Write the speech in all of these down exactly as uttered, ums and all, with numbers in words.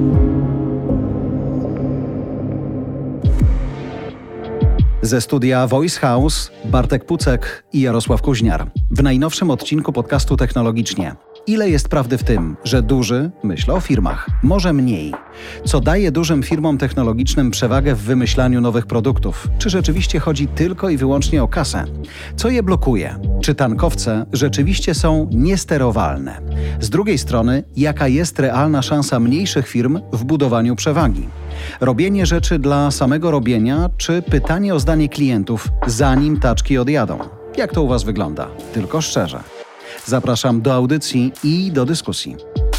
Ze studia Voice House Bartek Pucek i Jarosław Kuźniar. W najnowszym odcinku podcastu Technologicznie. Ile jest prawdy w tym, że duży, myślę o firmach, może mniej? Co daje dużym firmom technologicznym przewagę w wymyślaniu nowych produktów? Czy rzeczywiście chodzi tylko i wyłącznie o kasę? Co je blokuje? Czy tankowce rzeczywiście są niesterowalne? Z drugiej strony, jaka jest realna szansa mniejszych firm w budowaniu przewagi? Robienie rzeczy dla samego robienia, czy pytanie o zdanie klientów, zanim taczki odjadą? Jak to u Was wygląda? Tylko szczerze. Zapraszam do audycji i do dyskusji.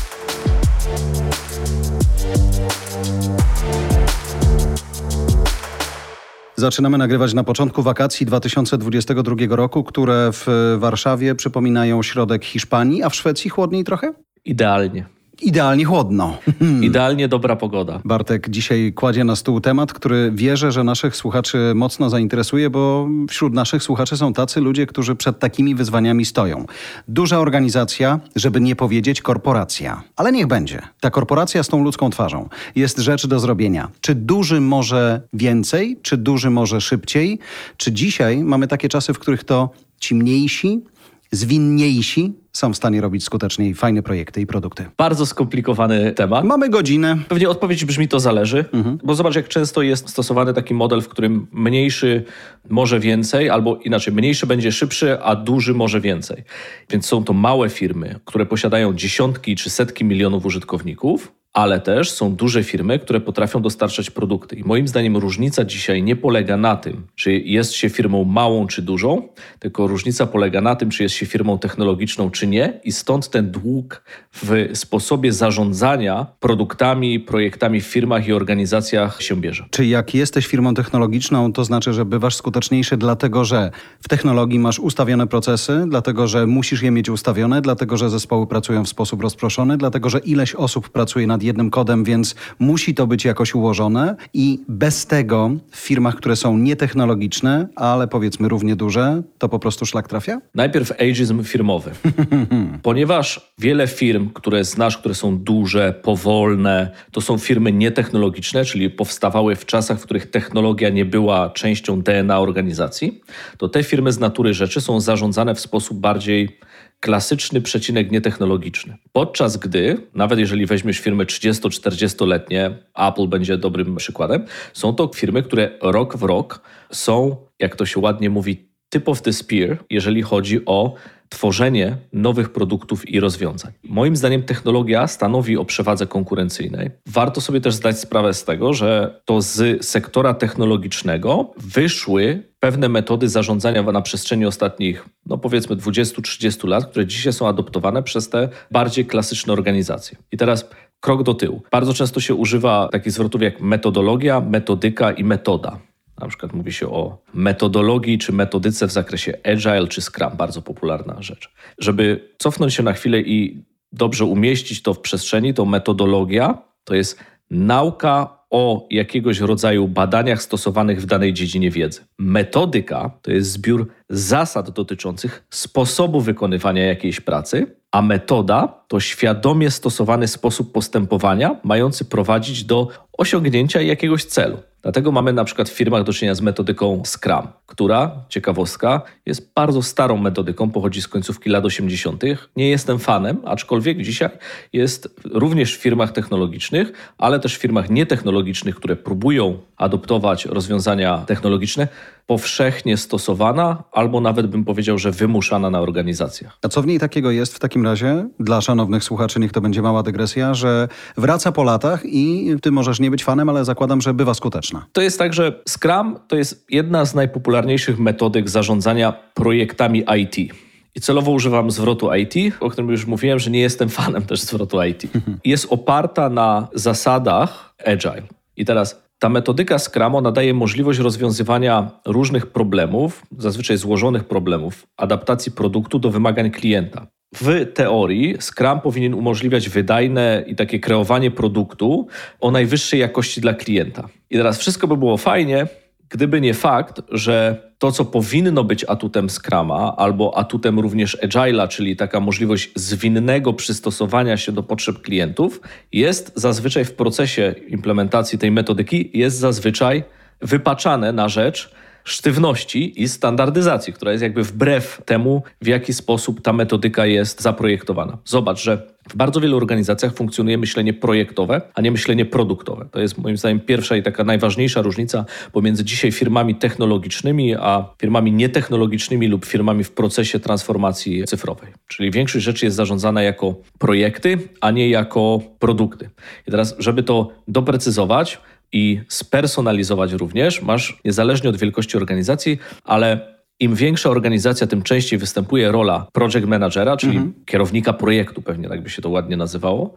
Zaczynamy nagrywać na początku wakacji dwa tysiące dwudziestego drugiego roku, które w Warszawie przypominają środek Hiszpanii, a w Szwecji chłodniej trochę? Idealnie. Idealnie chłodno. Idealnie dobra pogoda. Bartek dzisiaj kładzie na stół temat, który wierzę, że naszych słuchaczy mocno zainteresuje, bo wśród naszych słuchaczy są tacy ludzie, którzy przed takimi wyzwaniami stoją. Duża organizacja, żeby nie powiedzieć korporacja. Ale niech będzie. Ta korporacja z tą ludzką twarzą. Jest rzecz do zrobienia. Czy duży może więcej? Czy duży może szybciej? Czy dzisiaj mamy takie czasy, w których to ci mniejsi, zwinniejsi są w stanie robić skuteczniej fajne projekty i produkty? Bardzo skomplikowany temat. Mamy godzinę. Pewnie odpowiedź brzmi to zależy, mhm. bo zobacz, jak często jest stosowany taki model, w którym mniejszy może więcej, albo inaczej, mniejszy będzie szybszy, a duży może więcej. Więc są to małe firmy, które posiadają dziesiątki czy setki milionów użytkowników, ale też są duże firmy, które potrafią dostarczać produkty. I moim zdaniem różnica dzisiaj nie polega na tym, czy jest się firmą małą czy dużą, tylko różnica polega na tym, czy jest się firmą technologiczną czy nie. I stąd ten dług w sposobie zarządzania produktami, projektami w firmach i organizacjach się bierze. Czy jak jesteś firmą technologiczną, to znaczy, że bywasz skuteczniejszy dlatego, że w technologii masz ustawione procesy, dlatego, że musisz je mieć ustawione, dlatego, że zespoły pracują w sposób rozproszony, dlatego, że ileś osób pracuje nad jednym kodem, więc musi to być jakoś ułożone i bez tego w firmach, które są nietechnologiczne, ale powiedzmy równie duże, to po prostu szlak trafia? Najpierw ageizm firmowy. Ponieważ wiele firm, które znasz, które są duże, powolne, to są firmy nietechnologiczne, czyli powstawały w czasach, w których technologia nie była częścią D N A organizacji, to te firmy z natury rzeczy są zarządzane w sposób bardziej klasyczny przecinek nietechnologiczny. Podczas gdy, nawet jeżeli weźmiesz firmy trzydziesto-czterdziestoletnie, Apple będzie dobrym przykładem, są to firmy, które rok w rok są, jak to się ładnie mówi, tip of the spear, jeżeli chodzi o tworzenie nowych produktów i rozwiązań. Moim zdaniem technologia stanowi o przewadze konkurencyjnej. Warto sobie też zdać sprawę z tego, że to z sektora technologicznego wyszły pewne metody zarządzania na przestrzeni ostatnich, no powiedzmy dwudziestu trzydziestu lat, które dzisiaj są adoptowane przez te bardziej klasyczne organizacje. I teraz krok do tyłu. Bardzo często się używa takich zwrotów jak metodologia, metodyka i metoda. Na przykład mówi się o metodologii czy metodyce w zakresie Agile czy Scrum, bardzo popularna rzecz. Żeby cofnąć się na chwilę i dobrze umieścić to w przestrzeni, to metodologia to jest nauka o jakiegoś rodzaju badaniach stosowanych w danej dziedzinie wiedzy. Metodyka to jest zbiór zasad dotyczących sposobu wykonywania jakiejś pracy, a metoda to świadomie stosowany sposób postępowania mający prowadzić do osiągnięcia jakiegoś celu. Dlatego mamy na przykład w firmach do czynienia z metodyką Scrum, która, ciekawostka, jest bardzo starą metodyką, pochodzi z końcówki lat osiemdziesiątych. Nie jestem fanem, aczkolwiek dzisiaj jest również w firmach technologicznych, ale też w firmach nietechnologicznych, które próbują adoptować rozwiązania technologiczne, powszechnie stosowana, albo nawet bym powiedział, że wymuszana na organizacjach. A co w niej takiego jest w takim razie, dla szanownych słuchaczy, niech to będzie mała dygresja, że wraca po latach i ty możesz nie być fanem, ale zakładam, że bywa skuteczna. To jest tak, że Scrum to jest jedna z najpopularniejszych metodyk zarządzania projektami I T. I celowo używam zwrotu I T, o którym już mówiłem, że nie jestem fanem też zwrotu I T. Jest oparta na zasadach Agile. I teraz ta metodyka Scrum, ona daje możliwość rozwiązywania różnych problemów, zazwyczaj złożonych problemów, adaptacji produktu do wymagań klienta. W teorii Scrum powinien umożliwiać wydajne i takie kreowanie produktu o najwyższej jakości dla klienta. I teraz wszystko by było fajnie, Gdyby nie fakt, że to, co powinno być atutem Scruma albo atutem również Agile'a, czyli taka możliwość zwinnego przystosowania się do potrzeb klientów, jest zazwyczaj w procesie implementacji tej metodyki, jest zazwyczaj wypaczane na rzecz sztywności i standardyzacji, która jest jakby wbrew temu, w jaki sposób ta metodyka jest zaprojektowana. Zobacz, że w bardzo wielu organizacjach funkcjonuje myślenie projektowe, a nie myślenie produktowe. To jest moim zdaniem pierwsza i taka najważniejsza różnica pomiędzy dzisiaj firmami technologicznymi, a firmami nietechnologicznymi lub firmami w procesie transformacji cyfrowej. Czyli większość rzeczy jest zarządzana jako projekty, a nie jako produkty. I teraz, żeby to doprecyzować i spersonalizować również, masz niezależnie od wielkości organizacji, ale im większa organizacja, tym częściej występuje rola project managera, czyli mhm. kierownika projektu, pewnie tak by się to ładnie nazywało,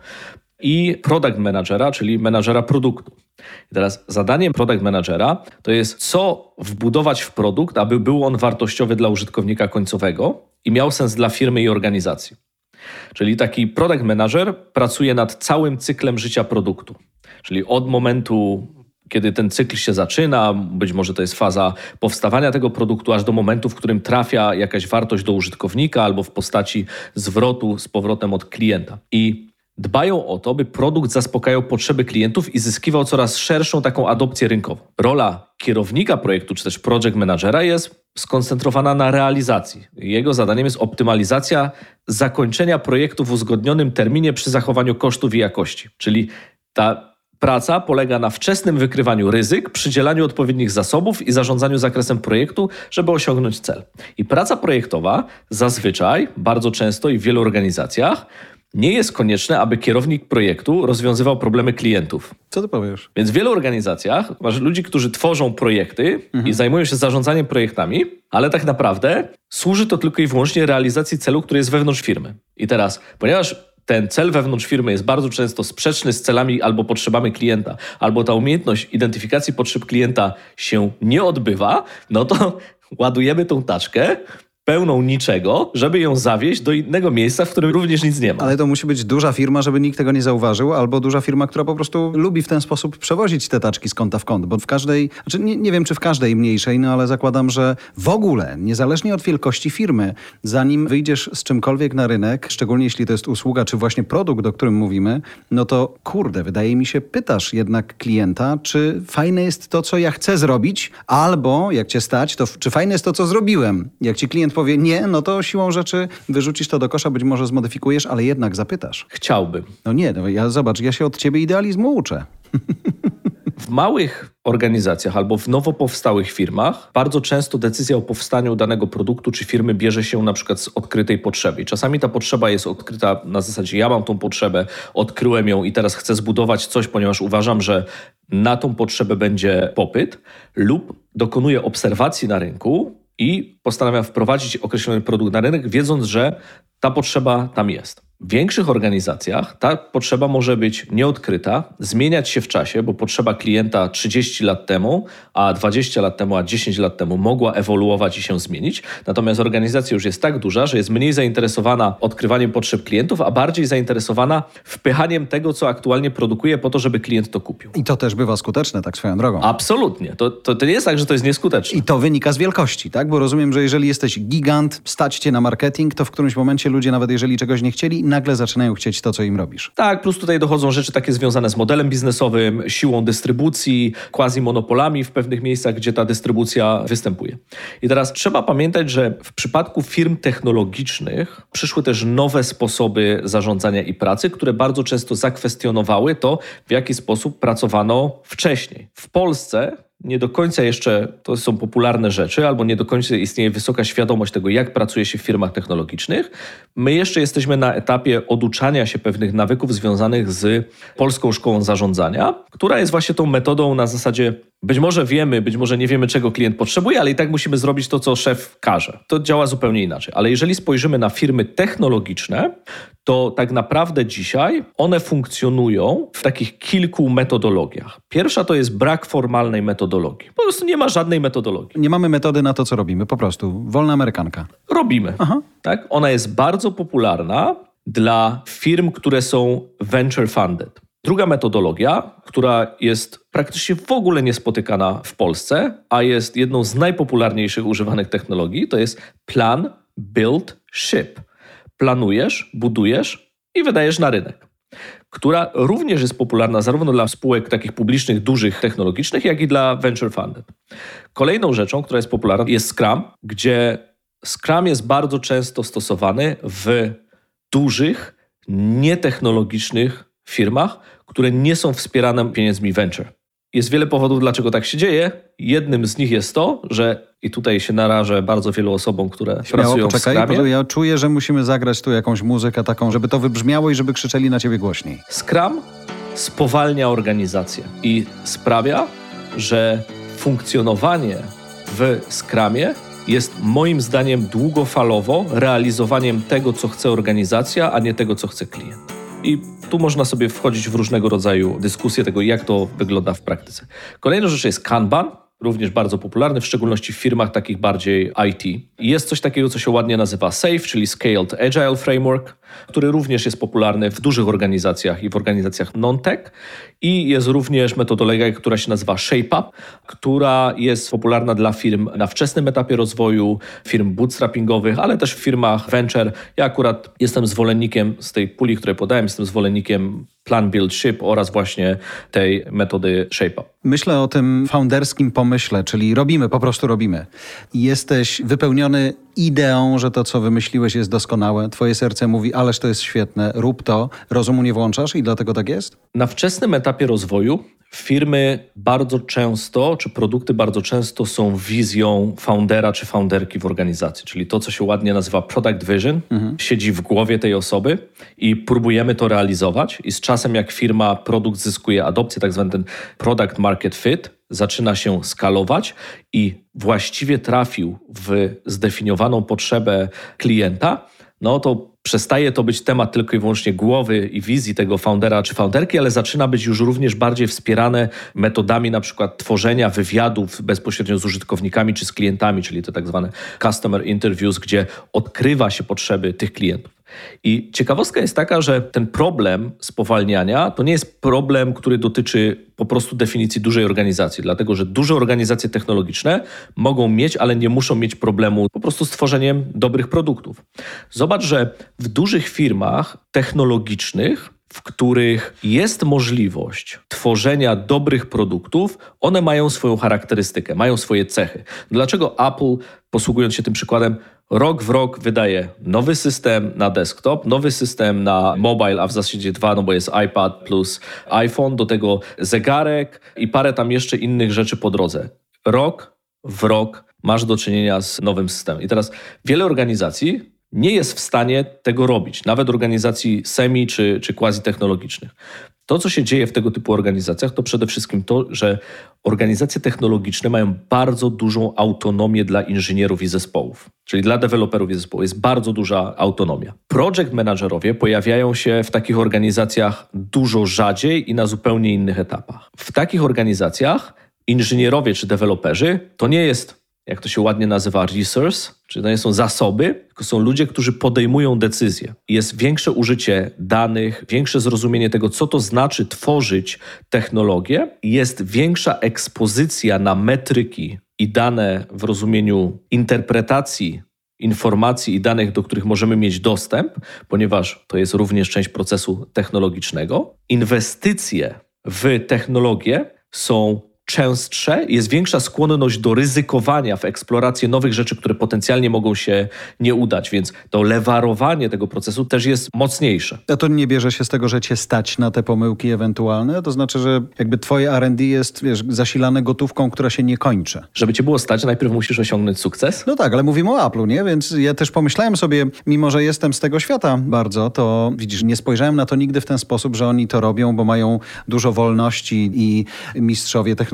i product managera, czyli menadżera produktu. I teraz zadaniem product managera to jest, co wbudować w produkt, aby był on wartościowy dla użytkownika końcowego i miał sens dla firmy i organizacji. Czyli taki product manager pracuje nad całym cyklem życia produktu. Czyli od momentu, kiedy ten cykl się zaczyna, być może to jest faza powstawania tego produktu, aż do momentu, w którym trafia jakaś wartość do użytkownika albo w postaci zwrotu z powrotem od klienta. I dbają o to, by produkt zaspokajał potrzeby klientów i zyskiwał coraz szerszą taką adopcję rynkową. Rola kierownika projektu, czy też project managera jest skoncentrowana na realizacji. Jego zadaniem jest optymalizacja zakończenia projektu w uzgodnionym terminie przy zachowaniu kosztów i jakości. Czyli ta praca polega na wczesnym wykrywaniu ryzyk, przydzielaniu odpowiednich zasobów i zarządzaniu zakresem projektu, żeby osiągnąć cel. I praca projektowa zazwyczaj, bardzo często i w wielu organizacjach nie jest konieczne, aby kierownik projektu rozwiązywał problemy klientów. Co ty powiesz? Więc w wielu organizacjach masz ludzi, którzy tworzą projekty mhm. i zajmują się zarządzaniem projektami, ale tak naprawdę służy to tylko i wyłącznie realizacji celu, który jest wewnątrz firmy. I teraz, ponieważ ten cel wewnątrz firmy jest bardzo często sprzeczny z celami albo potrzebami klienta, albo ta umiejętność identyfikacji potrzeb klienta się nie odbywa, no to ładujemy tą taczkę pełną niczego, żeby ją zawieźć do innego miejsca, w którym również nic nie ma. Ale to musi być duża firma, żeby nikt tego nie zauważył, albo duża firma, która po prostu lubi w ten sposób przewozić te taczki z kąta w kąt, bo w każdej, znaczy nie, nie wiem, czy w każdej mniejszej, no ale zakładam, że w ogóle, niezależnie od wielkości firmy, zanim wyjdziesz z czymkolwiek na rynek, szczególnie jeśli to jest usługa, czy właśnie produkt, o którym mówimy, no to kurde, wydaje mi się, pytasz jednak klienta, czy fajne jest to, co ja chcę zrobić, albo jak cię stać, to czy fajne jest to, co zrobiłem. Jak ci klient powie nie, no to siłą rzeczy wyrzucisz to do kosza, być może zmodyfikujesz, ale jednak zapytasz. Chciałbym. No nie, no ja zobacz, ja się od ciebie idealizmu uczę. W małych organizacjach albo w nowo powstałych firmach bardzo często decyzja o powstaniu danego produktu czy firmy bierze się na przykład z odkrytej potrzeby. I czasami ta potrzeba jest odkryta na zasadzie ja mam tą potrzebę, odkryłem ją i teraz chcę zbudować coś, ponieważ uważam, że na tą potrzebę będzie popyt, lub dokonuję obserwacji na rynku i postanawiam wprowadzić określony produkt na rynek, wiedząc, że ta potrzeba tam jest. W większych organizacjach ta potrzeba może być nieodkryta, zmieniać się w czasie, bo potrzeba klienta trzydzieści lat temu, a dwadzieścia lat temu, a dziesięć lat temu mogła ewoluować i się zmienić. Natomiast organizacja już jest tak duża, że jest mniej zainteresowana odkrywaniem potrzeb klientów, a bardziej zainteresowana wpychaniem tego, co aktualnie produkuje po to, żeby klient to kupił. I to też bywa skuteczne, tak swoją drogą. Absolutnie. To, to, to nie jest tak, że to jest nieskuteczne. I to wynika z wielkości, tak? Bo rozumiem, że jeżeli jesteś gigant, stać cię na marketing, to w którymś momencie ludzie, nawet jeżeli czegoś nie chcieli, nagle zaczynają chcieć to, co im robisz. Tak, plus tutaj dochodzą rzeczy takie związane z modelem biznesowym, siłą dystrybucji, quasi-monopolami w pewnych miejscach, gdzie ta dystrybucja występuje. I teraz trzeba pamiętać, że w przypadku firm technologicznych przyszły też nowe sposoby zarządzania i pracy, które bardzo często zakwestionowały to, w jaki sposób pracowano wcześniej. W Polsce nie do końca jeszcze to są popularne rzeczy, albo nie do końca istnieje wysoka świadomość tego, jak pracuje się w firmach technologicznych. My jeszcze jesteśmy na etapie oduczania się pewnych nawyków związanych z Polską Szkołą Zarządzania, która jest właśnie tą metodą na zasadzie być może wiemy, być może nie wiemy, czego klient potrzebuje, ale i tak musimy zrobić to, co szef każe. To działa zupełnie inaczej. Ale jeżeli spojrzymy na firmy technologiczne, to tak naprawdę dzisiaj one funkcjonują w takich kilku metodologiach. Pierwsza to jest brak formalnej metodologii. Po prostu nie ma żadnej metodologii. Nie mamy metody na to, co robimy, po prostu. Wolna amerykanka. Robimy. Aha. Tak? Ona jest bardzo popularna dla firm, które są venture funded. Druga metodologia, która jest praktycznie w ogóle niespotykana w Polsce, a jest jedną z najpopularniejszych używanych technologii, to jest plan, build, ship. Planujesz, budujesz i wydajesz na rynek, która również jest popularna zarówno dla spółek takich publicznych, dużych, technologicznych, jak i dla venture funded. Kolejną rzeczą, która jest popularna, jest Scrum, gdzie Scrum jest bardzo często stosowany w dużych, nietechnologicznych firmach, które nie są wspierane pieniędzmi venture. Jest wiele powodów, dlaczego tak się dzieje. Jednym z nich jest to, że i tutaj się narażę bardzo wielu osobom, które Śmiało, pracują poczekaj, w Scrumie. Ja czuję, że musimy zagrać tu jakąś muzykę taką, żeby to wybrzmiało i żeby krzyczeli na ciebie głośniej. Scrum spowalnia organizację i sprawia, że funkcjonowanie w Scrumie jest moim zdaniem długofalowo realizowaniem tego, co chce organizacja, a nie tego, co chce klient. I tu można sobie wchodzić w różnego rodzaju dyskusje tego, jak to wygląda w praktyce. Kolejna rzecz jest Kanban, również bardzo popularny, w szczególności w firmach takich bardziej I T. Jest coś takiego, co się ładnie nazywa SAFe, czyli Scaled Agile Framework, który również jest popularny w dużych organizacjach i w organizacjach non-tech. I jest również metodologia, która się nazywa ShapeUp, która jest popularna dla firm na wczesnym etapie rozwoju, firm bootstrappingowych, ale też w firmach venture. Ja akurat jestem zwolennikiem z tej puli, której podałem, jestem zwolennikiem Plan, Build, Ship oraz właśnie tej metody ShapeUp. Myślę o tym founderskim pomyśle, czyli robimy, po prostu robimy. Jesteś wypełniony ideą, że to, co wymyśliłeś, jest doskonałe. Twoje serce mówi, ależ to jest świetne, rób to. Rozumu nie włączasz i dlatego tak jest? Na wczesnym etapie rozwoju firmy bardzo często, czy produkty bardzo często są wizją foundera czy founderki w organizacji, czyli to, co się ładnie nazywa product vision, mhm. siedzi w głowie tej osoby i próbujemy to realizować i z czasem jak firma, produkt zyskuje adopcję, tak zwany ten product market fit, zaczyna się skalować i właściwie trafił w zdefiniowaną potrzebę klienta, no to przestaje to być temat tylko i wyłącznie głowy i wizji tego foundera czy founderki, ale zaczyna być już również bardziej wspierane metodami na przykład tworzenia wywiadów bezpośrednio z użytkownikami czy z klientami, czyli te tak zwane customer interviews, gdzie odkrywa się potrzeby tych klientów. I ciekawostka jest taka, że ten problem spowalniania to nie jest problem, który dotyczy po prostu definicji dużej organizacji, dlatego że duże organizacje technologiczne mogą mieć, ale nie muszą mieć problemu po prostu z tworzeniem dobrych produktów. Zobacz, że w dużych firmach technologicznych, w których jest możliwość tworzenia dobrych produktów, one mają swoją charakterystykę, mają swoje cechy. Dlaczego Apple, posługując się tym przykładem, rok w rok wydaje nowy system na desktop, nowy system na mobile, a w zasadzie dwa, no bo jest iPad plus iPhone, do tego zegarek i parę tam jeszcze innych rzeczy po drodze. Rok w rok masz do czynienia z nowym systemem. I teraz wiele organizacji nie jest w stanie tego robić, nawet organizacji semi czy, czy quasi-technologicznych. To, co się dzieje w tego typu organizacjach, to przede wszystkim to, że organizacje technologiczne mają bardzo dużą autonomię dla inżynierów i zespołów, czyli dla deweloperów i zespołów. Jest bardzo duża autonomia. Project managerowie pojawiają się w takich organizacjach dużo rzadziej i na zupełnie innych etapach. W takich organizacjach inżynierowie czy deweloperzy to nie jest, jak to się ładnie nazywa, resource, czyli to nie są zasoby, tylko są ludzie, którzy podejmują decyzje. Jest większe użycie danych, większe zrozumienie tego, co to znaczy tworzyć technologię. Jest większa ekspozycja na metryki i dane w rozumieniu interpretacji informacji i danych, do których możemy mieć dostęp, ponieważ to jest również część procesu technologicznego. Inwestycje w technologię są częstsze, jest większa skłonność do ryzykowania w eksploracji nowych rzeczy, które potencjalnie mogą się nie udać, więc to lewarowanie tego procesu też jest mocniejsze. A to nie bierze się z tego, że cię stać na te pomyłki ewentualne? To znaczy, że jakby twoje R and D jest, wiesz, zasilane gotówką, która się nie kończy. Żeby cię było stać, najpierw musisz osiągnąć sukces? No tak, ale mówimy o Apple'u, nie? Więc ja też pomyślałem sobie, mimo że jestem z tego świata bardzo, to widzisz, nie spojrzałem na to nigdy w ten sposób, że oni to robią, bo mają dużo wolności i mistrzowie technologii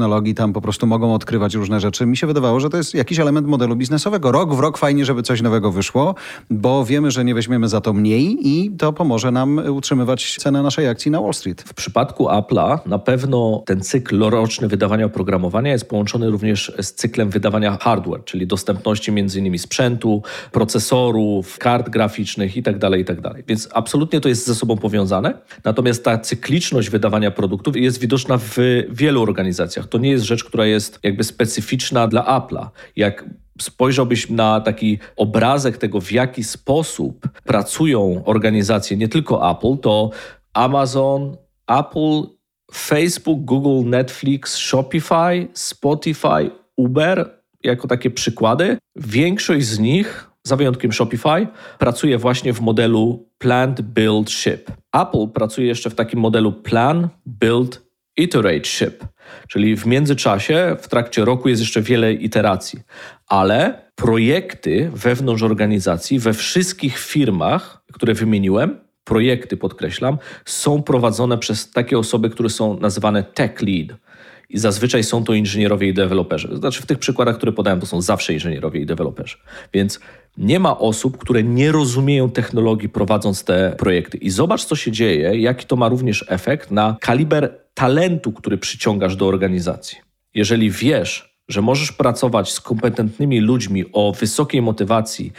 technologii, tam po prostu mogą odkrywać różne rzeczy. Mi się wydawało, że to jest jakiś element modelu biznesowego. Rok w rok fajnie, żeby coś nowego wyszło, bo wiemy, że nie weźmiemy za to mniej i to pomoże nam utrzymywać cenę naszej akcji na Wall Street. W przypadku Apple'a na pewno ten cykl roczny wydawania oprogramowania jest połączony również z cyklem wydawania hardware, czyli dostępności między innymi sprzętu, procesorów, kart graficznych itd., itd. Więc absolutnie to jest ze sobą powiązane. Natomiast ta cykliczność wydawania produktów jest widoczna w wielu organizacjach. To nie jest rzecz, która jest jakby specyficzna dla Apple'a. Jak spojrzałbyś na taki obrazek tego, w jaki sposób pracują organizacje, nie tylko Apple, to Amazon, Apple, Facebook, Google, Netflix, Shopify, Spotify, Uber, jako takie przykłady. Większość z nich, za wyjątkiem Shopify, pracuje właśnie w modelu Plan, Build, Ship. Apple pracuje jeszcze w takim modelu Plan, Build, Iterate, Ship. Czyli w międzyczasie, w trakcie roku jest jeszcze wiele iteracji. Ale projekty wewnątrz organizacji, we wszystkich firmach, które wymieniłem, projekty, podkreślam, są prowadzone przez takie osoby, które są nazywane tech lead. I zazwyczaj są to inżynierowie i deweloperzy. Znaczy w tych przykładach, które podałem, to są zawsze inżynierowie i deweloperzy. Więc nie ma osób, które nie rozumieją technologii prowadząc te projekty. I zobacz, co się dzieje, jaki to ma również efekt na kaliber talentu, który przyciągasz do organizacji. Jeżeli wiesz, że możesz pracować z kompetentnymi ludźmi o wysokiej motywacji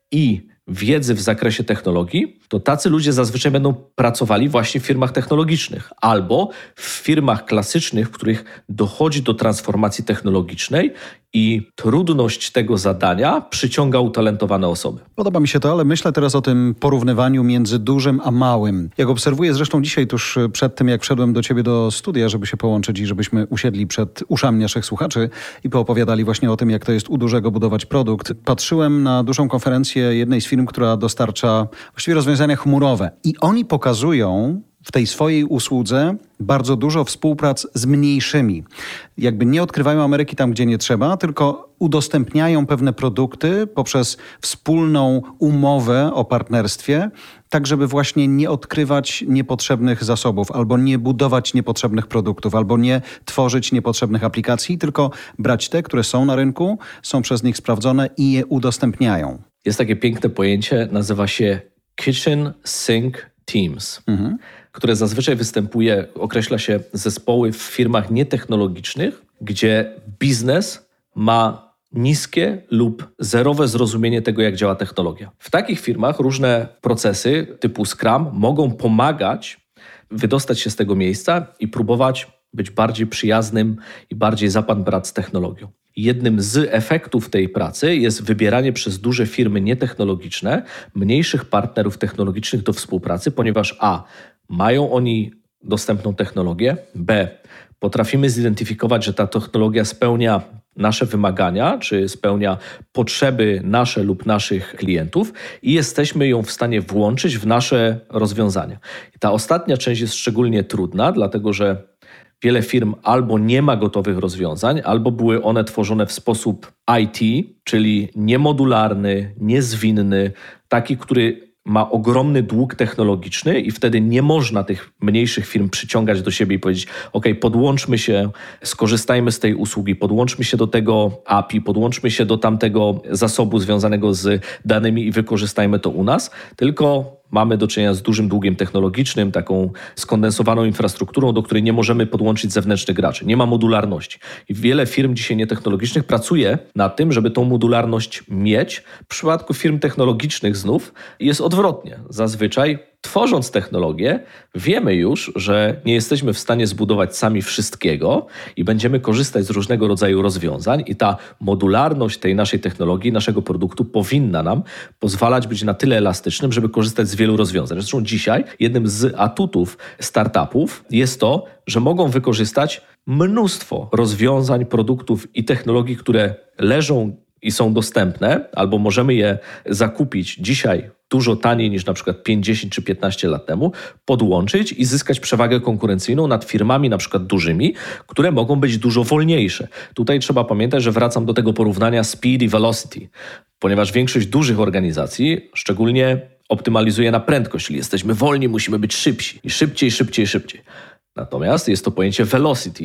i wiedzy w zakresie technologii, to tacy ludzie zazwyczaj będą pracowali właśnie w firmach technologicznych albo w firmach klasycznych, w których dochodzi do transformacji technologicznej i trudność tego zadania przyciąga utalentowane osoby. Podoba mi się to, ale myślę teraz o tym porównywaniu między dużym a małym. Jak obserwuję zresztą dzisiaj, tuż przed tym, jak wszedłem do ciebie do studia, żeby się połączyć i żebyśmy usiedli przed uszami naszych słuchaczy i poopowiadali właśnie o tym, jak to jest u dużego budować produkt. Patrzyłem na dużą konferencję jednej z firm, która dostarcza właściwie rozwiązania chmurowe i oni pokazują w tej swojej usłudze bardzo dużo współprac z mniejszymi. Jakby nie odkrywają Ameryki tam, gdzie nie trzeba, tylko udostępniają pewne produkty poprzez wspólną umowę o partnerstwie, tak żeby właśnie nie odkrywać niepotrzebnych zasobów, albo nie budować niepotrzebnych produktów, albo nie tworzyć niepotrzebnych aplikacji, tylko brać te, które są na rynku, są przez nich sprawdzone i je udostępniają. Jest takie piękne pojęcie, nazywa się Kitchen Sink Teams, mhm. które zazwyczaj występuje, określa się zespoły w firmach nietechnologicznych, gdzie biznes ma niskie lub zerowe zrozumienie tego, jak działa technologia. W takich firmach różne procesy typu Scrum mogą pomagać wydostać się z tego miejsca i próbować być bardziej przyjaznym i bardziej za pan brat z technologią. Jednym z efektów tej pracy jest wybieranie przez duże firmy nietechnologiczne mniejszych partnerów technologicznych do współpracy, ponieważ a. mają oni dostępną technologię, b. potrafimy zidentyfikować, że ta technologia spełnia nasze wymagania, czy spełnia potrzeby nasze lub naszych klientów i jesteśmy ją w stanie włączyć w nasze rozwiązania. I ta ostatnia część jest szczególnie trudna, dlatego że wiele firm albo nie ma gotowych rozwiązań, albo były one tworzone w sposób I T, czyli niemodularny, niezwinny, taki, który ma ogromny dług technologiczny i wtedy nie można tych mniejszych firm przyciągać do siebie i powiedzieć: OK, podłączmy się, skorzystajmy z tej usługi, podłączmy się do tego A P I, podłączmy się do tamtego zasobu związanego z danymi i wykorzystajmy to u nas, tylko mamy do czynienia z dużym długiem technologicznym, taką skondensowaną infrastrukturą, do której nie możemy podłączyć zewnętrznych graczy. Nie ma modularności. I wiele firm dzisiaj nietechnologicznych pracuje nad tym, żeby tą modularność mieć. W przypadku firm technologicznych znów jest odwrotnie. Zazwyczaj tworząc technologię, wiemy już, że nie jesteśmy w stanie zbudować sami wszystkiego i będziemy korzystać z różnego rodzaju rozwiązań i ta modularność tej naszej technologii, naszego produktu powinna nam pozwalać być na tyle elastycznym, żeby korzystać z wielu rozwiązań. Zresztą dzisiaj jednym z atutów startupów jest to, że mogą wykorzystać mnóstwo rozwiązań, produktów i technologii, które leżą i są dostępne, albo możemy je zakupić dzisiaj dużo taniej niż na przykład pięć, dziesięć czy piętnaście lat temu, podłączyć i zyskać przewagę konkurencyjną nad firmami na przykład dużymi, które mogą być dużo wolniejsze. Tutaj trzeba pamiętać, że wracam do tego porównania speed i velocity, ponieważ większość dużych organizacji szczególnie optymalizuje na prędkość, czyli jesteśmy wolni, musimy być szybsi i szybciej, szybciej, szybciej. Natomiast jest to pojęcie velocity,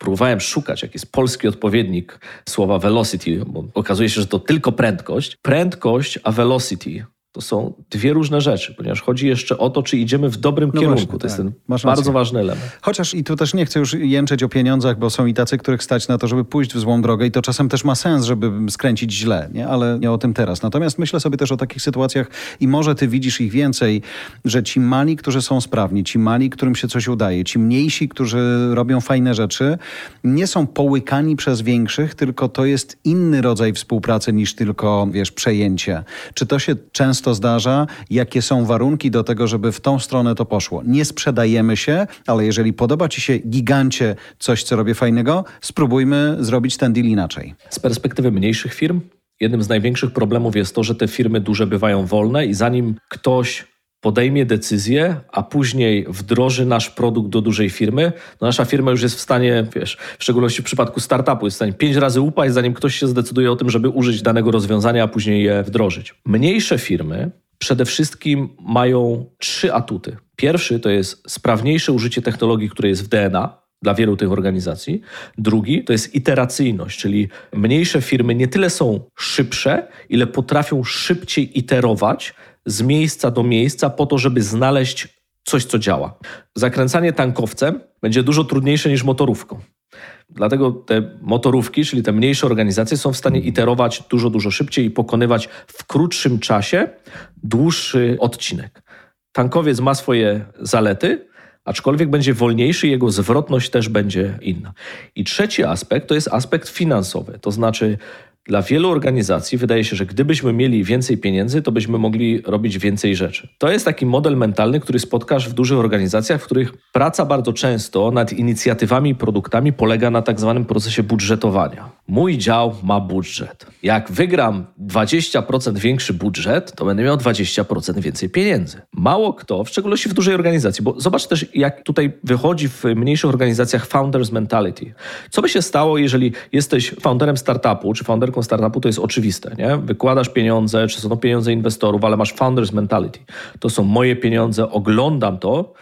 próbowałem szukać, jaki jest polski odpowiednik słowa velocity, bo okazuje się, że to tylko prędkość. Prędkość a velocity to są dwie różne rzeczy, ponieważ chodzi jeszcze o to, czy idziemy w dobrym no kierunku. Właśnie, to tak. jest ten Masz bardzo rację. ważny element. Chociaż i tu też nie chcę już jęczeć o pieniądzach, bo są i tacy, których stać na to, żeby pójść w złą drogę i to czasem też ma sens, żeby skręcić źle, nie? Ale nie o tym teraz. Natomiast myślę sobie też o takich sytuacjach i może ty widzisz ich więcej, że ci mali, którzy są sprawni, ci mali, którym się coś udaje, ci mniejsi, którzy robią fajne rzeczy, nie są połykani przez większych, tylko to jest inny rodzaj współpracy niż tylko, wiesz, przejęcie. Czy to się często to zdarza, jakie są warunki do tego, żeby w tą stronę to poszło. Nie sprzedajemy się, ale jeżeli podoba ci się gigancie coś, co robię fajnego, spróbujmy zrobić ten deal inaczej. Z perspektywy mniejszych firm, jednym z największych problemów jest to, że te firmy duże bywają wolne i zanim ktoś podejmie decyzję, a później wdroży nasz produkt do dużej firmy, no nasza firma już jest w stanie, wiesz, w szczególności w przypadku startupu, jest w stanie pięć razy upaść, zanim ktoś się zdecyduje o tym, żeby użyć danego rozwiązania, a później je wdrożyć. Mniejsze firmy przede wszystkim mają trzy atuty. Pierwszy to jest sprawniejsze użycie technologii, które jest w D N A dla wielu tych organizacji. Drugi to jest iteracyjność, czyli mniejsze firmy nie tyle są szybsze, ile potrafią szybciej iterować z miejsca do miejsca po to, żeby znaleźć coś, co działa. Zakręcanie tankowcem będzie dużo trudniejsze niż motorówką. Dlatego te motorówki, czyli te mniejsze organizacje są w stanie iterować dużo, dużo szybciej i pokonywać w krótszym czasie dłuższy odcinek. Tankowiec ma swoje zalety, aczkolwiek będzie wolniejszy, jego zwrotność też będzie inna. I trzeci aspekt to jest aspekt finansowy, to znaczy dla wielu organizacji wydaje się, że gdybyśmy mieli więcej pieniędzy, to byśmy mogli robić więcej rzeczy. To jest taki model mentalny, który spotkasz w dużych organizacjach, w których praca bardzo często nad inicjatywami i produktami polega na tak zwanym procesie budżetowania. Mój dział ma budżet. Jak wygram dwadzieścia procent większy budżet, to będę miał dwadzieścia procent więcej pieniędzy. Mało kto, w szczególności w dużej organizacji, bo zobacz też, jak tutaj wychodzi w mniejszych organizacjach founders mentality. Co by się stało, jeżeli jesteś founderem startupu, czy founderką startupu, to jest oczywiste, nie? Wykładasz pieniądze, czy są to pieniądze inwestorów, ale masz founders mentality. To są moje pieniądze, oglądam to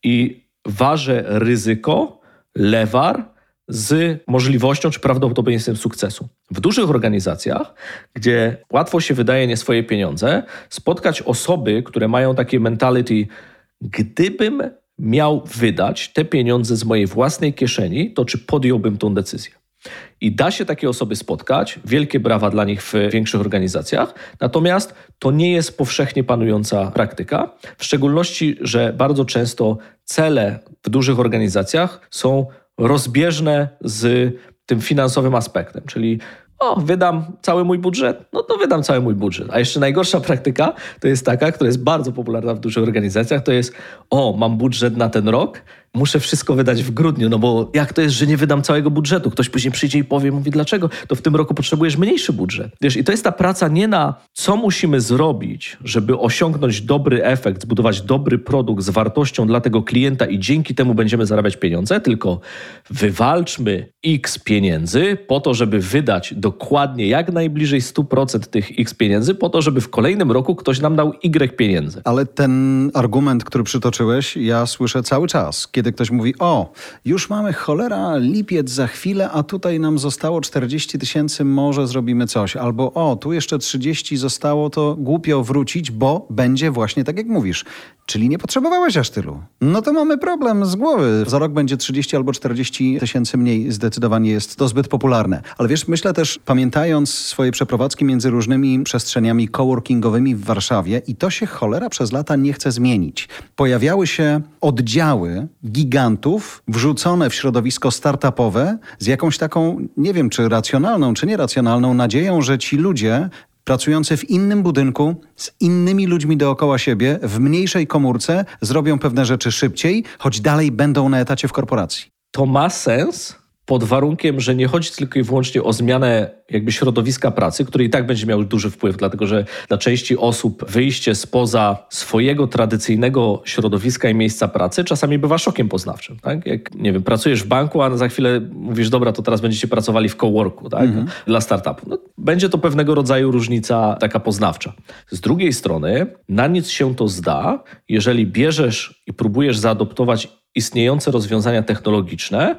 i ważę ryzyko, lewar z możliwością, czy prawdopodobieństwem sukcesu. W dużych organizacjach, gdzie łatwo się wydaje nie swoje pieniądze, spotkać osoby, które mają takie mentality, gdybym miał wydać te pieniądze z mojej własnej kieszeni, to czy podjąłbym tą decyzję? I da się takie osoby spotkać, wielkie brawa dla nich w większych organizacjach, natomiast to nie jest powszechnie panująca praktyka, w szczególności, że bardzo często cele w dużych organizacjach są rozbieżne z tym finansowym aspektem, czyli o, wydam cały mój budżet, no to wydam cały mój budżet. A jeszcze najgorsza praktyka to jest taka, która jest bardzo popularna w dużych organizacjach, to jest o, mam budżet na ten rok, muszę wszystko wydać w grudniu, no bo jak to jest, że nie wydam całego budżetu? Ktoś później przyjdzie i powie, mówi, dlaczego? To w tym roku potrzebujesz mniejszy budżet. Wiesz, i to jest ta praca nie na co musimy zrobić, żeby osiągnąć dobry efekt, zbudować dobry produkt z wartością dla tego klienta i dzięki temu będziemy zarabiać pieniądze, tylko wywalczmy X pieniędzy po to, żeby wydać dokładnie jak najbliżej sto procent tych X pieniędzy, po to, żeby w kolejnym roku ktoś nam dał Y pieniędzy. Ale ten argument, który przytoczyłeś, ja słyszę cały czas. Kiedy ktoś mówi, o, już mamy cholera, lipiec za chwilę, a tutaj nam zostało czterdzieści tysięcy, może zrobimy coś. Albo o, tu jeszcze trzydzieści zostało, to głupio wrócić, bo będzie właśnie tak jak mówisz. Czyli nie potrzebowałeś aż tylu. No to mamy problem z głowy. Za rok będzie trzydzieści albo czterdzieści tysięcy mniej. Zdecydowanie jest to zbyt popularne. Ale wiesz, myślę też, pamiętając swoje przeprowadzki między różnymi przestrzeniami coworkingowymi w Warszawie i to się cholera przez lata nie chce zmienić. Pojawiały się oddziały gigantów wrzucone w środowisko startupowe z jakąś taką, nie wiem czy racjonalną, czy nieracjonalną nadzieją, że ci ludzie pracujący w innym budynku, z innymi ludźmi dookoła siebie, w mniejszej komórce, zrobią pewne rzeczy szybciej, choć dalej będą na etacie w korporacji. To ma sens pod warunkiem, że nie chodzi tylko i wyłącznie o zmianę jakby środowiska pracy, który i tak będzie miał duży wpływ, dlatego że dla części osób wyjście spoza swojego tradycyjnego środowiska i miejsca pracy czasami bywa szokiem poznawczym. Tak? Jak, nie wiem, pracujesz w banku, a za chwilę mówisz, dobra, to teraz będziecie pracowali w coworku, tak? Mhm. Dla startupu. No, będzie to pewnego rodzaju różnica taka poznawcza. Z drugiej strony na nic się to zda, jeżeli bierzesz i próbujesz zaadoptować istniejące rozwiązania technologiczne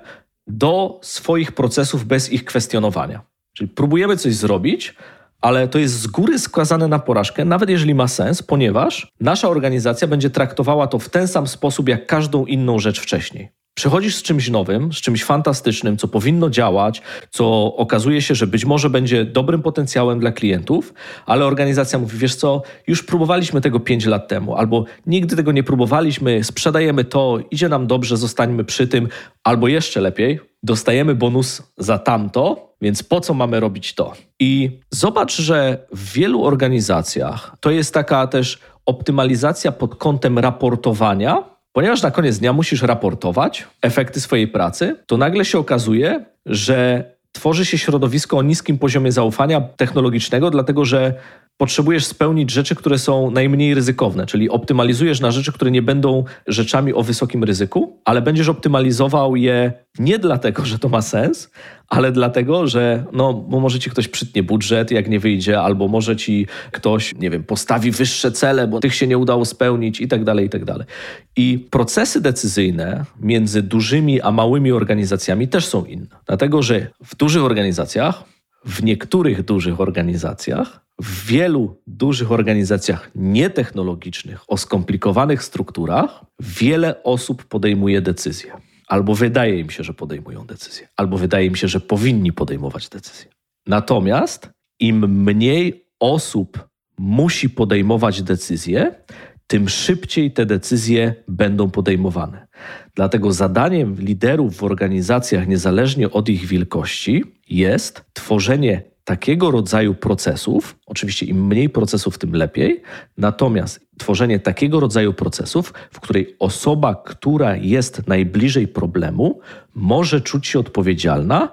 do swoich procesów bez ich kwestionowania. Czyli próbujemy coś zrobić, ale to jest z góry skazane na porażkę, nawet jeżeli ma sens, ponieważ nasza organizacja będzie traktowała to w ten sam sposób, jak każdą inną rzecz wcześniej. Przychodzisz z czymś nowym, z czymś fantastycznym, co powinno działać, co okazuje się, że być może będzie dobrym potencjałem dla klientów, ale organizacja mówi, wiesz co, już próbowaliśmy tego pięć lat temu, albo nigdy tego nie próbowaliśmy, sprzedajemy to, idzie nam dobrze, zostańmy przy tym, albo jeszcze lepiej, dostajemy bonus za tamto, więc po co mamy robić to? I zobacz, że w wielu organizacjach to jest taka też optymalizacja pod kątem raportowania, ponieważ na koniec dnia musisz raportować efekty swojej pracy, to nagle się okazuje, że tworzy się środowisko o niskim poziomie zaufania technologicznego, dlatego że potrzebujesz spełnić rzeczy, które są najmniej ryzykowne, czyli optymalizujesz na rzeczy, które nie będą rzeczami o wysokim ryzyku, ale będziesz optymalizował je nie dlatego, że to ma sens, ale dlatego, że no, bo może ci ktoś przytnie budżet, jak nie wyjdzie, albo może ci ktoś, nie wiem, postawi wyższe cele, bo tych się nie udało spełnić i tak dalej, i tak dalej. I procesy decyzyjne między dużymi a małymi organizacjami też są inne. Dlatego, że w dużych organizacjach, w niektórych dużych organizacjach, w wielu dużych organizacjach nietechnologicznych, o skomplikowanych strukturach, wiele osób podejmuje decyzje. Albo wydaje im się, że podejmują decyzje, albo wydaje im się, że powinni podejmować decyzje. Natomiast im mniej osób musi podejmować decyzje, tym szybciej te decyzje będą podejmowane. Dlatego zadaniem liderów w organizacjach, niezależnie od ich wielkości, jest tworzenie takiego rodzaju procesów, oczywiście im mniej procesów, tym lepiej, natomiast tworzenie takiego rodzaju procesów, w której osoba, która jest najbliżej problemu, może czuć się odpowiedzialna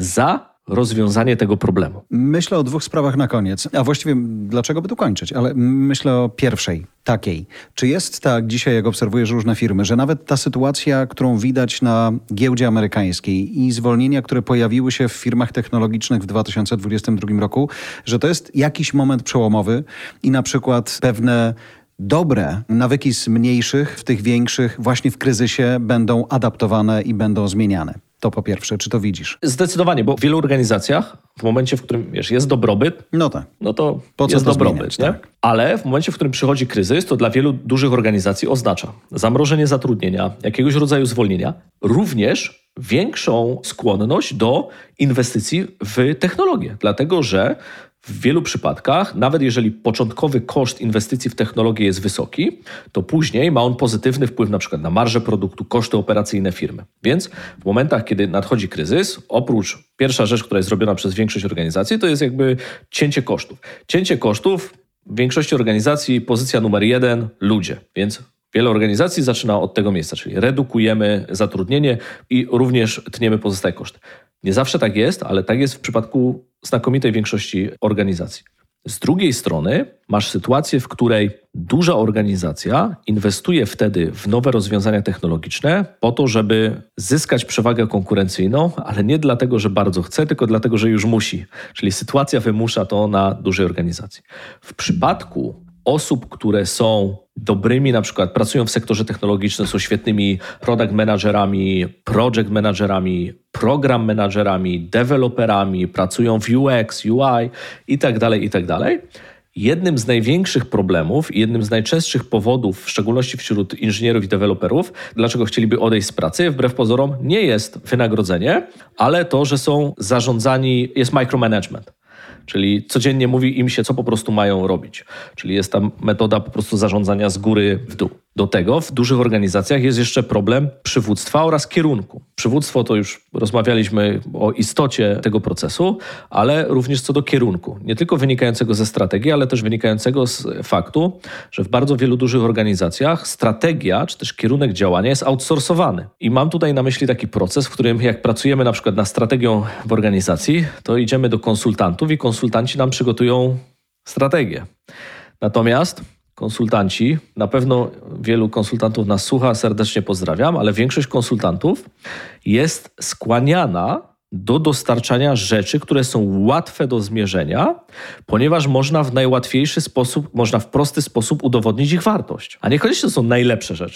za rozwiązanie tego problemu. Myślę o dwóch sprawach na koniec, a właściwie dlaczego by tu kończyć, ale myślę o pierwszej, takiej. Czy jest tak dzisiaj, jak obserwujesz różne firmy, że nawet ta sytuacja, którą widać na giełdzie amerykańskiej i zwolnienia, które pojawiły się w firmach technologicznych w dwa tysiące dwudziestym drugim roku, że to jest jakiś moment przełomowy i na przykład pewne dobre nawyki z mniejszych w tych większych właśnie w kryzysie będą adaptowane i będą zmieniane? To po pierwsze, czy to widzisz? Zdecydowanie, bo w wielu organizacjach w momencie, w którym wiesz, jest dobrobyt, no, tak. no to po co jest to dobrobyt. Zmieniać, nie? tak. Ale w momencie, w którym przychodzi kryzys, to dla wielu dużych organizacji oznacza zamrożenie zatrudnienia, jakiegoś rodzaju zwolnienia, również większą skłonność do inwestycji w technologię. Dlatego, że w wielu przypadkach, nawet jeżeli początkowy koszt inwestycji w technologię jest wysoki, to później ma on pozytywny wpływ na przykład na marżę produktu, koszty operacyjne firmy. Więc w momentach, kiedy nadchodzi kryzys, oprócz pierwsza rzecz, która jest zrobiona przez większość organizacji, to jest jakby cięcie kosztów. Cięcie kosztów w większości organizacji pozycja numer jeden, ludzie. Więc wiele organizacji zaczyna od tego miejsca, czyli redukujemy zatrudnienie i również tniemy pozostałe koszty. Nie zawsze tak jest, ale tak jest w przypadku znakomitej większości organizacji. Z drugiej strony masz sytuację, w której duża organizacja inwestuje wtedy w nowe rozwiązania technologiczne po to, żeby zyskać przewagę konkurencyjną, ale nie dlatego, że bardzo chce, tylko dlatego, że już musi. Czyli sytuacja wymusza to na dużej organizacji. W przypadku osób, które są dobrymi, na przykład pracują w sektorze technologicznym, są świetnymi product managerami, project managerami, program managerami, deweloperami, pracują w U X, U I i tak dalej, i tak dalej. Jednym z największych problemów i jednym z najczęstszych powodów, w szczególności wśród inżynierów i deweloperów, dlaczego chcieliby odejść z pracy, wbrew pozorom, nie jest wynagrodzenie, ale to, że są zarządzani, jest micromanagement. Czyli codziennie mówi im się, co po prostu mają robić. Czyli jest tam metoda po prostu zarządzania z góry w dół. Do tego w dużych organizacjach jest jeszcze problem przywództwa oraz kierunku. Przywództwo to już rozmawialiśmy o istocie tego procesu, ale również co do kierunku. Nie tylko wynikającego ze strategii, ale też wynikającego z faktu, że w bardzo wielu dużych organizacjach strategia czy też kierunek działania jest outsourcowany. I mam tutaj na myśli taki proces, w którym jak pracujemy na przykład nad strategią w organizacji, to idziemy do konsultantów i konsultanci nam przygotują strategię. Natomiast konsultanci, na pewno wielu konsultantów nas słucha, serdecznie pozdrawiam, ale większość konsultantów jest skłaniana do dostarczania rzeczy, które są łatwe do zmierzenia, ponieważ można w najłatwiejszy sposób, można w prosty sposób udowodnić ich wartość. A niekoniecznie to są najlepsze rzeczy.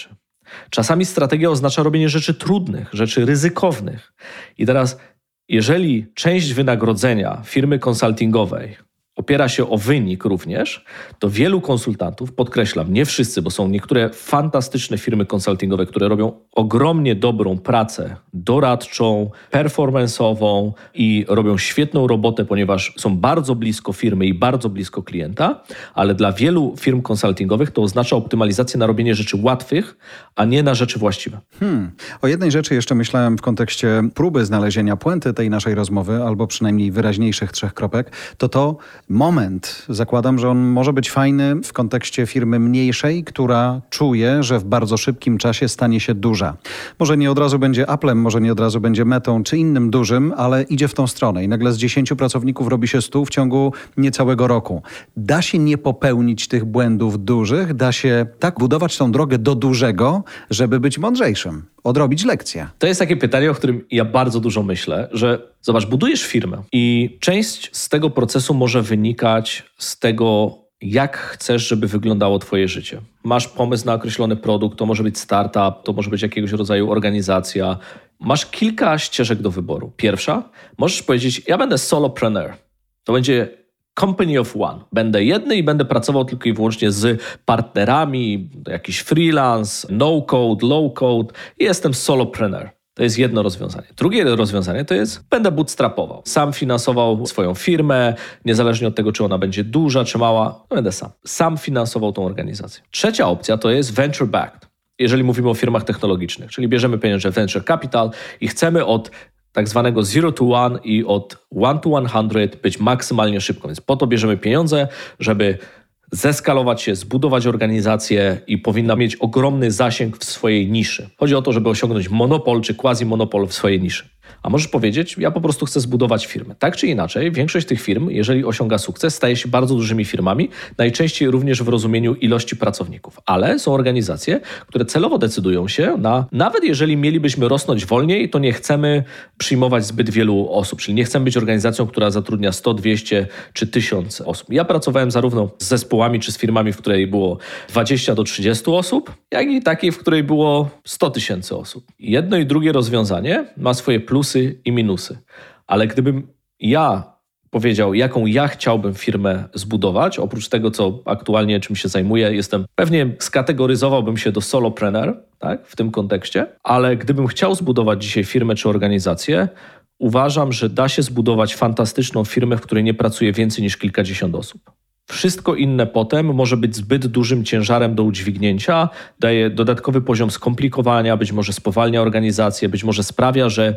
Czasami strategia oznacza robienie rzeczy trudnych, rzeczy ryzykownych. I teraz, jeżeli część wynagrodzenia firmy konsultingowej opiera się o wynik również, to wielu konsultantów, podkreślam, nie wszyscy, bo są niektóre fantastyczne firmy konsultingowe, które robią ogromnie dobrą pracę doradczą, performance'ową i robią świetną robotę, ponieważ są bardzo blisko firmy i bardzo blisko klienta, ale dla wielu firm konsultingowych to oznacza optymalizację na robienie rzeczy łatwych, a nie na rzeczy właściwe. Hmm. O jednej rzeczy jeszcze myślałem w kontekście próby znalezienia puenty tej naszej rozmowy, albo przynajmniej wyraźniejszych trzech kropek, to to moment. Zakładam, że on może być fajny w kontekście firmy mniejszej, która czuje, że w bardzo szybkim czasie stanie się duża. Może nie od razu będzie Applem, może nie od razu będzie Metą czy innym dużym, ale idzie w tą stronę i nagle z dziesięciu pracowników robi się stu w ciągu niecałego roku. Da się nie popełnić tych błędów dużych, da się tak budować tą drogę do dużego, żeby być mądrzejszym, odrobić lekcję. To jest takie pytanie, o którym ja bardzo dużo myślę, że zobacz, budujesz firmę i część z tego procesu może wynikać z tego, jak chcesz, żeby wyglądało twoje życie. Masz pomysł na określony produkt, to może być startup, to może być jakiegoś rodzaju organizacja. Masz kilka ścieżek do wyboru. Pierwsza, możesz powiedzieć, ja będę solopreneur. To będzie company of one. Będę jedny i będę pracował tylko i wyłącznie z partnerami, jakiś freelance, no-code, low-code i jestem solopreneur. To jest jedno rozwiązanie. Drugie rozwiązanie to jest, będę bootstrapował. Sam finansował swoją firmę, niezależnie od tego, czy ona będzie duża, czy mała, no będę sam. Sam finansował tą organizację. Trzecia opcja to jest venture backed. Jeżeli mówimy o firmach technologicznych, czyli bierzemy pieniądze venture capital i chcemy od tak zwanego zero to one i od one to one hundred być maksymalnie szybko. Więc po to bierzemy pieniądze, żeby zeskalować się, zbudować organizację i powinna mieć ogromny zasięg w swojej niszy. Chodzi o to, żeby osiągnąć monopol czy quasi-monopol w swojej niszy. A możesz powiedzieć, ja po prostu chcę zbudować firmę. Tak czy inaczej, większość tych firm, jeżeli osiąga sukces, staje się bardzo dużymi firmami, najczęściej również w rozumieniu ilości pracowników. Ale są organizacje, które celowo decydują się na, nawet jeżeli mielibyśmy rosnąć wolniej, to nie chcemy przyjmować zbyt wielu osób, czyli nie chcemy być organizacją, która zatrudnia sto, dwieście czy tysiąc osób. Ja pracowałem zarówno z zespołami czy z firmami, w której było dwadzieścia do trzydziestu osób, jak i takiej, w której było sto tysięcy osób. Jedno i drugie rozwiązanie ma swoje plusy i minusy. Ale gdybym ja powiedział, jaką ja chciałbym firmę zbudować, oprócz tego, co aktualnie czym się zajmuję, jestem, pewnie skategoryzowałbym się do solopreneur, tak, w tym kontekście, ale gdybym chciał zbudować dzisiaj firmę czy organizację, uważam, że da się zbudować fantastyczną firmę, w której nie pracuje więcej niż kilkadziesiąt osób. Wszystko inne potem może być zbyt dużym ciężarem do udźwignięcia, daje dodatkowy poziom skomplikowania, być może spowalnia organizację, być może sprawia, że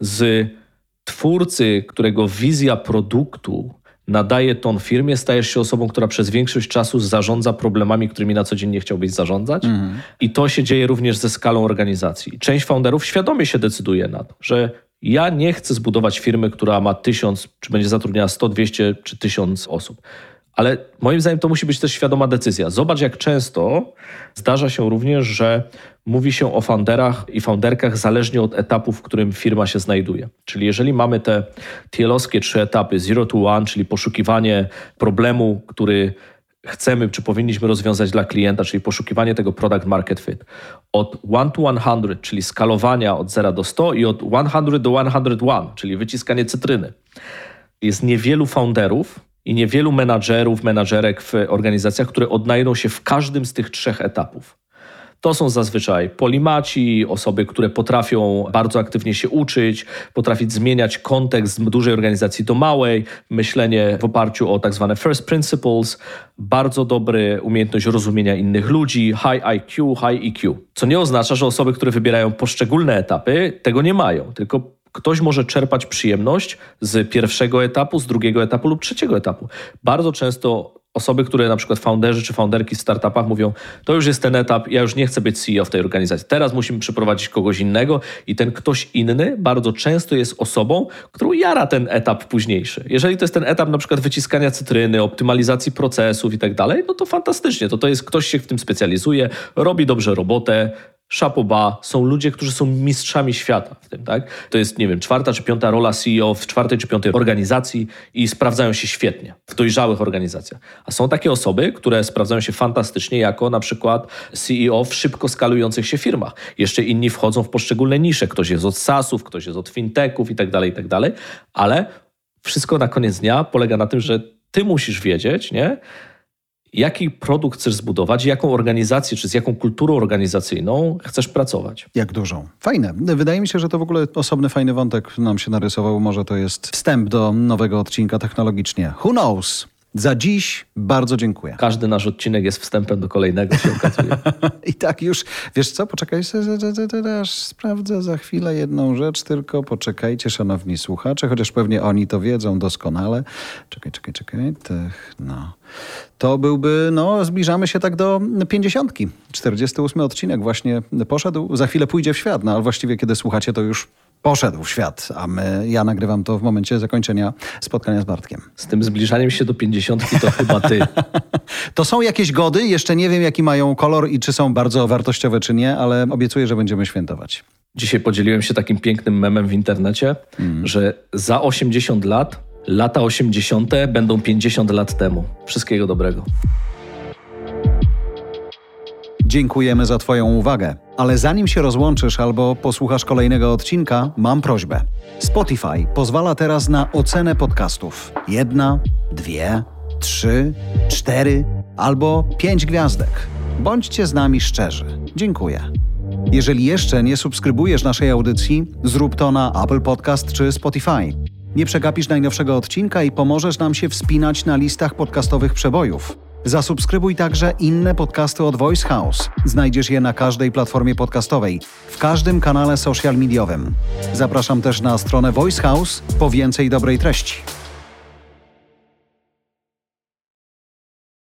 z twórcy, którego wizja produktu nadaje ton firmie, stajesz się osobą, która przez większość czasu zarządza problemami, którymi na co dzień nie chciałbyś zarządzać. Mhm. I to się dzieje również ze skalą organizacji. Część founderów świadomie się decyduje na to, że ja nie chcę zbudować firmy, która ma tysiąc, czy będzie zatrudniała sto, dwieście czy tysiąc osób. Ale moim zdaniem to musi być też świadoma decyzja. Zobacz, jak często zdarza się również, że mówi się o founderach i founderkach zależnie od etapu, w którym firma się znajduje. Czyli jeżeli mamy te tielowskie trzy etapy, zero to one, czyli poszukiwanie problemu, który chcemy, czy powinniśmy rozwiązać dla klienta, czyli poszukiwanie tego product market fit. Od one to one hundred, czyli skalowania od zera do stu i od sto do sto jeden, czyli wyciskanie cytryny. Jest niewielu founderów i niewielu menadżerów, menadżerek w organizacjach, które odnajdą się w każdym z tych trzech etapów. To są zazwyczaj polimaci, osoby, które potrafią bardzo aktywnie się uczyć, potrafić zmieniać kontekst z dużej organizacji do małej, myślenie w oparciu o tak zwane first principles, bardzo dobre umiejętność rozumienia innych ludzi, high I Q, high E Q. Co nie oznacza, że osoby, które wybierają poszczególne etapy, tego nie mają, tylko ktoś może czerpać przyjemność z pierwszego etapu, z drugiego etapu lub trzeciego etapu. Bardzo często osoby, które na przykład founderzy czy founderki w startupach mówią, to już jest ten etap, ja już nie chcę być C E O w tej organizacji. Teraz musimy przeprowadzić kogoś innego i ten ktoś inny bardzo często jest osobą, którą jara ten etap późniejszy. Jeżeli to jest ten etap na przykład wyciskania cytryny, optymalizacji procesów i tak dalej, no to fantastycznie. To, to jest ktoś się w tym specjalizuje, robi dobrze robotę, chapeau bas, są ludzie, którzy są mistrzami świata w tym, tak? To jest, nie wiem, czwarta czy piąta rola C E O w czwartej czy piątej organizacji i sprawdzają się świetnie w dojrzałych organizacjach. A są takie osoby, które sprawdzają się fantastycznie jako na przykład C E O w szybko skalujących się firmach. Jeszcze inni wchodzą w poszczególne nisze. Ktoś jest od SaaSów, ktoś jest od fintechów i tak dalej, i tak dalej. Ale wszystko na koniec dnia polega na tym, że ty musisz wiedzieć, nie? Jaki produkt chcesz zbudować, jaką organizację, czy z jaką kulturą organizacyjną chcesz pracować. Jak dużą. Fajne. Wydaje mi się, że to w ogóle osobny, fajny wątek nam się narysował. Może to jest wstęp do nowego odcinka technologicznie. Who knows? Za dziś bardzo dziękuję. Każdy nasz odcinek jest wstępem do kolejnego, się okazuje. I tak już, wiesz co, poczekaj, aż sprawdzę za chwilę jedną rzecz, tylko poczekajcie, szanowni słuchacze, chociaż pewnie oni to wiedzą doskonale. Czekaj, czekaj, czekaj, techno. To byłby, no, zbliżamy się tak do pięćdziesiątki. czterdziesty ósmy odcinek właśnie poszedł, za chwilę pójdzie w świat, no ale właściwie kiedy słuchacie, to już poszedł w świat, a my, ja nagrywam to w momencie zakończenia spotkania z Bartkiem. Z tym zbliżaniem się do pięćdziesiątki to chyba ty. To są jakieś gody, jeszcze nie wiem jaki mają kolor i czy są bardzo wartościowe czy nie, ale obiecuję, że będziemy świętować. Dzisiaj podzieliłem się takim pięknym memem w internecie, mm. że za osiemdziesiąt lat, lata osiemdziesiąte będą pięćdziesiąt lat temu. Wszystkiego dobrego. Dziękujemy za twoją uwagę. Ale zanim się rozłączysz albo posłuchasz kolejnego odcinka, mam prośbę. Spotify pozwala teraz na ocenę podcastów. Jedna, dwie, trzy, cztery albo pięć gwiazdek. Bądźcie z nami szczerzy. Dziękuję. Jeżeli jeszcze nie subskrybujesz naszej audycji, zrób to na Apple Podcast czy Spotify. Nie przegapisz najnowszego odcinka i pomożesz nam się wspinać na listach podcastowych przebojów. Zasubskrybuj także inne podcasty od Voice House. Znajdziesz je na każdej platformie podcastowej, w każdym kanale social mediowym. Zapraszam też na stronę Voice House po więcej dobrej treści.